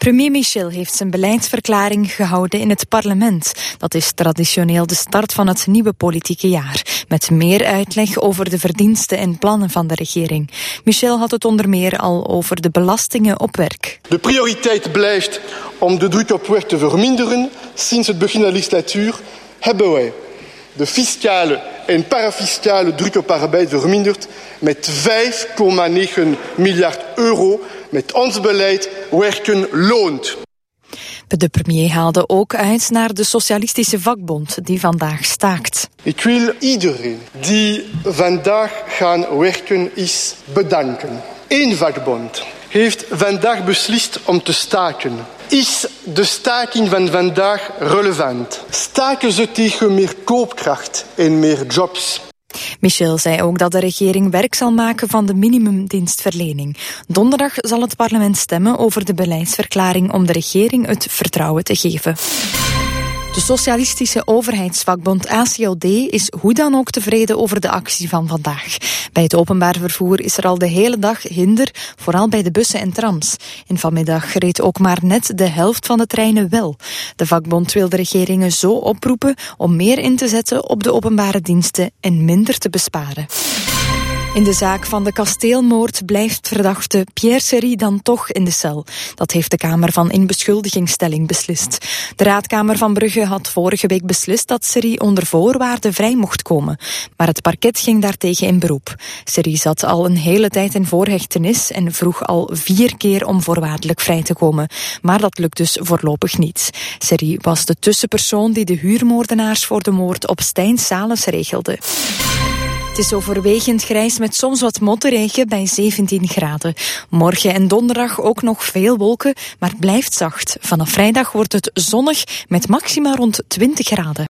Premier Michel heeft zijn beleidsverklaring gehouden in het parlement. Dat is traditioneel de start van het nieuwe politieke jaar, met meer uitleg over de verdiensten en plannen van de regering. Michel had het onder meer al over de belastingen op werk. De prioriteit blijft om de druk op werk te verminderen. Sinds het begin van de legislatuur hebben wij de fiscale en parafiscale druk op arbeid verminderd met 5,9 miljard euro. Met ons beleid werken loont. De premier haalde ook uit naar de Socialistische Vakbond die vandaag staakt. Ik wil iedereen die vandaag gaan werken is bedanken. Eén vakbond heeft vandaag beslist om te staken. Is de staking van vandaag relevant? Staken ze tegen meer koopkracht en meer jobs? Michel zei ook dat de regering werk zal maken van de minimumdienstverlening. Donderdag zal het parlement stemmen over de beleidsverklaring om de regering het vertrouwen te geven. De Socialistische Overheidsvakbond ACOD is hoe dan ook tevreden over de actie van vandaag. Bij het openbaar vervoer is er al de hele dag hinder, vooral bij de bussen en trams. En vanmiddag reed ook maar net de helft van de treinen wel. De vakbond wil de regeringen zo oproepen om meer in te zetten op de openbare diensten en minder te besparen. In de zaak van de kasteelmoord blijft verdachte Pierre Serry dan toch in de cel. Dat heeft de Kamer van Inbeschuldigingsstelling beslist. De Raadkamer van Brugge had vorige week beslist dat Serry onder voorwaarden vrij mocht komen. Maar het parket ging daartegen in beroep. Serry zat al een hele tijd in voorhechtenis en vroeg al 4 keer om voorwaardelijk vrij te komen. Maar dat lukt dus voorlopig niet. Serry was de tussenpersoon die de huurmoordenaars voor de moord op Stijn Salens regelde. Het is overwegend grijs met soms wat motregen bij 17 graden. Morgen en donderdag ook nog veel wolken, maar het blijft zacht. Vanaf vrijdag wordt het zonnig met maxima rond 20 graden.